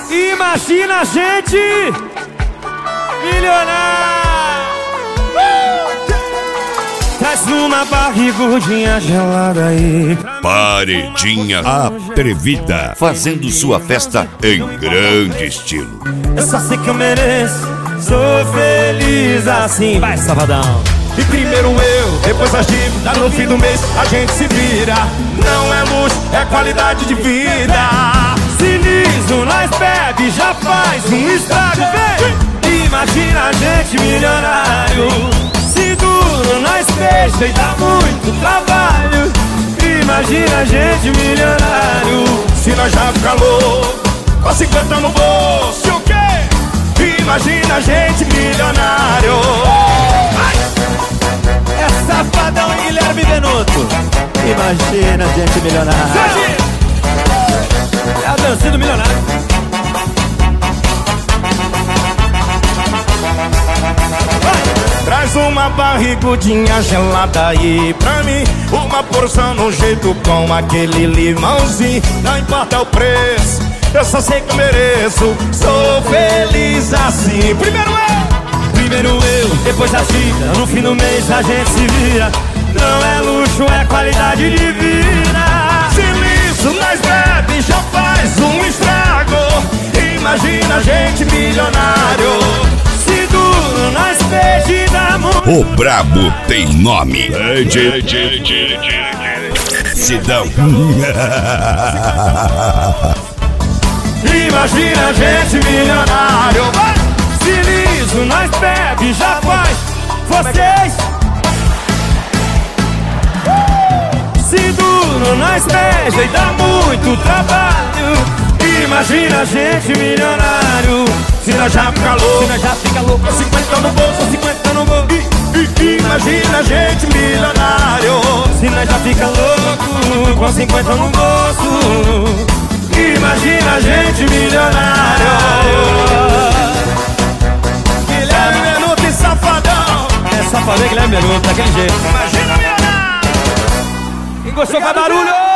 Imagina a gente milionário. Traz uma barrigudinha gelada aí. Paredinha Atrevida, fazendo sua festa em grande estilo. Eu só sei que eu mereço, sou feliz assim. Vai, Safadão. E primeiro eu, depois as dívidas, no fim do mês a gente se vira. Não é luxo, é qualidade de vida. Se liso, nós bebe, já faz um estrago, vem. Imagina a gente milionário. Se duro, nós fecha e dá muito trabalho. Imagina a gente milionário. Se nós já fica louco, com 50 no bolso, o quê? Imagina a gente milionário. É Safadão e Guilherme Benuto. Imagina a gente milionário. É a dancinha do milionário. Traz uma barrigudinha gelada aí pra mim. Uma porção no jeito com aquele limãozinho. Não importa o preço, eu só sei que eu mereço. Sou feliz assim. Primeiro eu, depois a chica. No fim do mês a gente se vira. Não é luxo, é qualidade de vida. Se liso, nós bebe, já faz um estrago. Imagina a gente milionário. Se duro, nós peixe e dá muito. O brabo tem nome. Sidão. Imagina a gente milionário. Se liso, nós bebe, já faz. Vocês. Se duro, nós beija e dá muito trabalho. Imagina a gente milionário. Se nós já fica louco, com 50 no bolso, 50 no bolso. Imagina a gente milionário. Se nós já fica louco, com 50 no bolso. Imagina a gente milionário. Guilherme Benuto e Safadão. É Safadão e Guilherme Benuto, daquele jeito. Imagina milionário. Quem gostou, faz barulho.